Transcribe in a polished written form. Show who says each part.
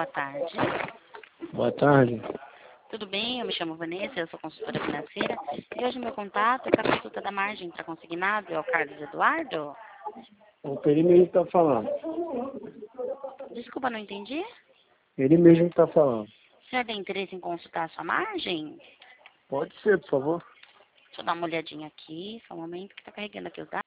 Speaker 1: boa tarde.
Speaker 2: Boa tarde.
Speaker 1: Tudo bem? Eu me chamo Vanessa, eu sou consultora financeira. E hoje meu contato é para a consulta da margem para consignado, é o Carlos Eduardo?
Speaker 2: Ele mesmo está falando.
Speaker 1: Desculpa, não entendi.
Speaker 2: Ele mesmo está falando.
Speaker 1: O senhor tem interesse em consultar a sua margem?
Speaker 2: Pode ser, por favor.
Speaker 1: Deixa eu dar uma olhadinha aqui, só um momento que está carregando aqui os dados.